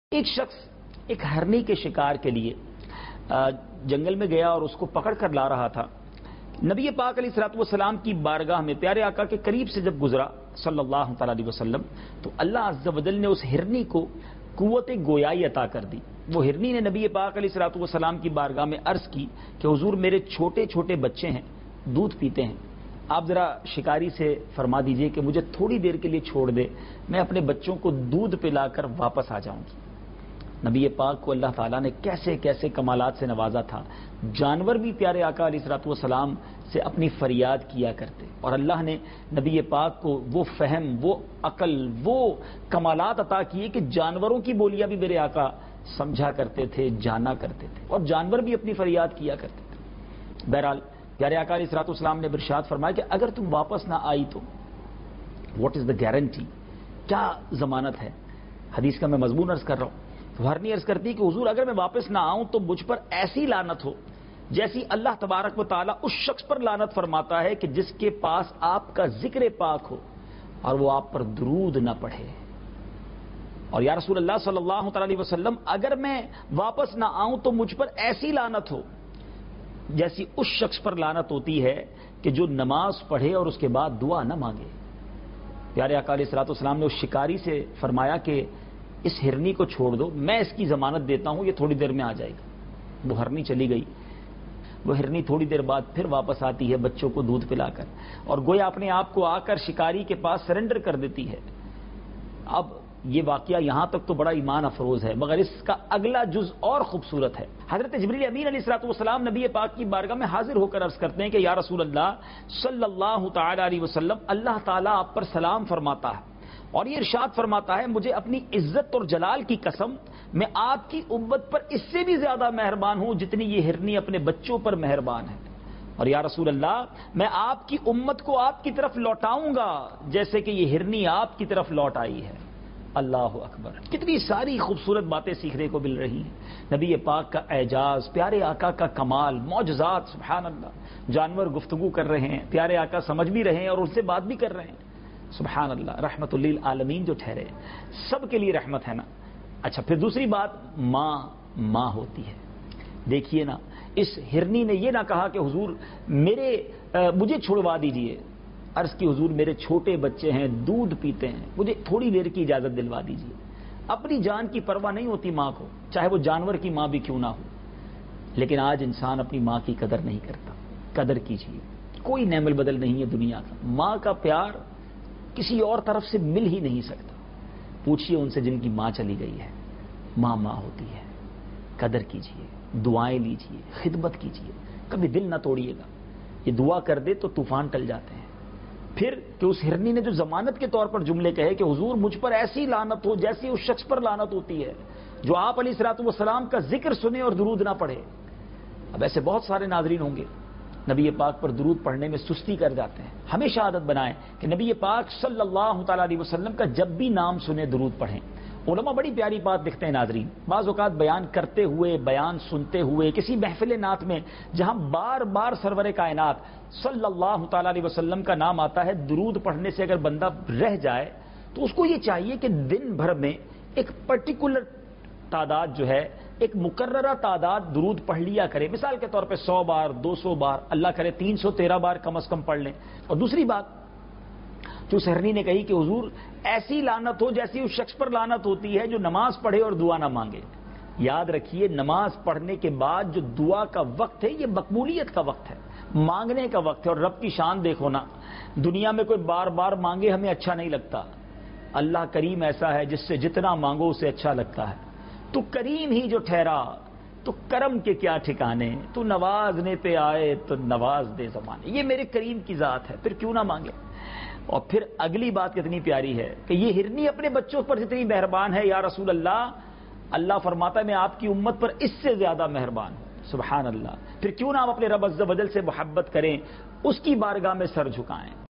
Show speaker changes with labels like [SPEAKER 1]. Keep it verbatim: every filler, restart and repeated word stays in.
[SPEAKER 1] ایک شخص ایک ہرنی کے شکار کے لیے جنگل میں گیا اور اس کو پکڑ کر لا رہا تھا۔ نبی پاک علیہ الصلوۃ والسلام کی بارگاہ میں پیارے آقا کے قریب سے جب گزرا صلی اللہ تعالی علیہ وسلم تو اللہ عز و جل نے اس ہرنی کو قوت گویائی عطا کر دی۔ وہ ہرنی نے نبی پاک علیہ الصلوۃ والسلام کی بارگاہ میں عرض کی کہ حضور میرے چھوٹے چھوٹے بچے ہیں، دودھ پیتے ہیں، آپ ذرا شکاری سے فرما دیجئے کہ مجھے تھوڑی دیر کے لیے چھوڑ دے، میں اپنے بچوں کو دودھ پلا کر واپس آ جاؤں گی۔ نبی پاک کو اللہ تعالیٰ نے کیسے کیسے کمالات سے نوازا تھا۔ جانور بھی پیارے آقا علیہ الصلوۃ والسلام سے اپنی فریاد کیا کرتے اور اللہ نے نبی پاک کو وہ فہم، وہ عقل، وہ کمالات عطا کیے کہ جانوروں کی بولیاں بھی میرے آقا سمجھا کرتے تھے، جانا کرتے تھے اور جانور بھی اپنی فریاد کیا کرتے تھے۔ بہرحال پیارے آقا علیہ الصلوۃ والسلام نے ارشاد فرمایا کہ اگر تم واپس نہ آئی تو واٹ از دا گارنٹی، کیا ضمانت ہے؟ حدیث کا میں مضمون عرض کر رہا ہوں۔ ہرنی عرض کرتی کہ حضور اگر میں واپس نہ آؤں تو مجھ پر ایسی لعنت ہو جیسی اللہ تبارک و تعالیٰ اس شخص پر لعنت فرماتا ہے کہ جس کے پاس آپ کا ذکر پاک ہو اور وہ آپ پر درود نہ پڑھے۔ اور یا رسول اللہ صلی اللہ تعالی علیہ وسلم اگر میں واپس نہ آؤں تو مجھ پر ایسی لعنت ہو جیسی اس شخص پر لعنت ہوتی ہے کہ جو نماز پڑھے اور اس کے بعد دعا نہ مانگے۔ پیارے آقا علیہ الصلوۃ والسلام نے اس شکاری سے فرمایا کہ اس ہرنی کو چھوڑ دو، میں اس کی ضمانت دیتا ہوں، یہ تھوڑی دیر میں آ جائے گا۔ وہ ہرنی چلی گئی۔ وہ ہرنی تھوڑی دیر بعد پھر واپس آتی ہے بچوں کو دودھ پلا کر اور گویا اپنے آپ کو آ کر شکاری کے پاس سرنڈر کر دیتی ہے۔ اب یہ واقعہ یہاں تک تو بڑا ایمان افروز ہے، مگر اس کا اگلا جز اور خوبصورت ہے۔ حضرت جبریل امین علیہ الصلوۃ والسلام نبی پاک کی بارگاہ میں حاضر ہو کر عرض کرتے ہیں کہ یا رسول اللہ صلی اللہ تعالی علیہ وسلم، اللہ تعالیٰ آپ پر سلام فرماتا ہے اور یہ ارشاد فرماتا ہے مجھے اپنی عزت اور جلال کی قسم میں آپ کی امت پر اس سے بھی زیادہ مہربان ہوں جتنی یہ ہرنی اپنے بچوں پر مہربان ہے، اور یا رسول اللہ میں آپ کی امت کو آپ کی طرف لوٹاؤں گا جیسے کہ یہ ہرنی آپ کی طرف لوٹ آئی ہے۔ اللہ اکبر، کتنی ساری خوبصورت باتیں سیکھنے کو مل رہی ہیں۔ نبی پاک کا اعجاز، پیارے آقا کا کمال، معجزات، سبحان اللہ۔ جانور گفتگو کر رہے ہیں، پیارے آقا سمجھ بھی رہے ہیں اور ان سے بات بھی کر رہے ہیں، سبحان اللہ۔ رحمت للعالمین جو ٹھہرے، سب کے لیے رحمت ہے نا۔ اچھا، پھر دوسری بات، ماں ماں ہوتی ہے۔ دیکھیے نا، اس ہرنی نے یہ نہ کہا کہ حضور میرے مجھے چھڑوا دیجئے، عرض کی حضور میرے چھوٹے بچے ہیں، دودھ پیتے ہیں، مجھے تھوڑی دیر کی اجازت دلوا دیجئے۔ اپنی جان کی پرواہ نہیں ہوتی ماں کو، چاہے وہ جانور کی ماں بھی کیوں نہ ہو۔ لیکن آج انسان اپنی ماں کی قدر نہیں کرتا۔ قدر کیجیے، کوئی نعم البدل نہیں ہے دنیا کا۔ ماں کا پیار کسی اور طرف سے مل ہی نہیں سکتا۔ پوچھئے ان سے جن کی ماں چلی گئی ہے، ماں ماں ہوتی ہے۔ قدر کیجئے، دعائیں لیجئے، خدمت کیجئے، کبھی دل نہ توڑیے گا۔ یہ دعا کر دے تو طوفان ٹل جاتے ہیں۔ پھر کہ اس ہرنی نے جو ضمانت کے طور پر جملے کہے کہ حضور مجھ پر ایسی لعنت ہو جیسی اس شخص پر لعنت ہوتی ہے جو آپ علیہ الصلوۃ والسلام کا ذکر سنے اور درود نہ پڑھے۔ اب ایسے بہت سارے ناظرین ہوں گے نبی پاک پر درود پڑھنے میں سستی کر جاتے ہیں۔ ہمیشہ عادت بنائیں کہ نبی پاک صلی اللہ تعالی علیہ وسلم کا جب بھی نام سنے درود پڑھیں۔ علماء بڑی پیاری بات لکھتے ہیں ناظرین، بعض اوقات بیان کرتے ہوئے، بیان سنتے ہوئے، کسی محفل نعت میں جہاں بار بار سرور کائنات صلی اللہ تعالی علیہ وسلم کا نام آتا ہے، درود پڑھنے سے اگر بندہ رہ جائے تو اس کو یہ چاہیے کہ دن بھر میں ایک پرٹیکولر تعداد جو ہے، ایک مقررہ تعداد درود پڑھ لیا کرے۔ مثال کے طور پہ سو بار، دو سو بار، اللہ کرے تین سو تیرہ بار کم از کم پڑھ لیں۔ اور دوسری بات جو ہرنی نے کہی کہ حضور ایسی لعنت ہو جیسی اس شخص پر لعنت ہوتی ہے جو نماز پڑھے اور دعا نہ مانگے۔ یاد رکھیے، نماز پڑھنے کے بعد جو دعا کا وقت ہے یہ مقبولیت کا وقت ہے، مانگنے کا وقت ہے۔ اور رب کی شان دیکھو نا، دنیا میں کوئی بار بار مانگے ہمیں اچھا نہیں لگتا۔ اللہ کریم ایسا ہے جس سے جتنا مانگو اسے اچھا لگتا ہے۔ تو کریم ہی جو ٹھہرا تو کرم کے کیا ٹھکانے، تو نوازنے پہ آئے تو نواز دے زمانے۔ یہ میرے کریم کی ذات ہے، پھر کیوں نہ مانگے۔ اور پھر اگلی بات کتنی پیاری ہے کہ یہ ہرنی اپنے بچوں پر جتنی مہربان ہے، یا رسول اللہ، اللہ فرماتا ہے میں آپ کی امت پر اس سے زیادہ مہربان ہوں۔ سبحان اللہ۔ پھر کیوں نہ آپ اپنے رب عز و جل سے محبت کریں، اس کی بارگاہ میں سر جھکائیں۔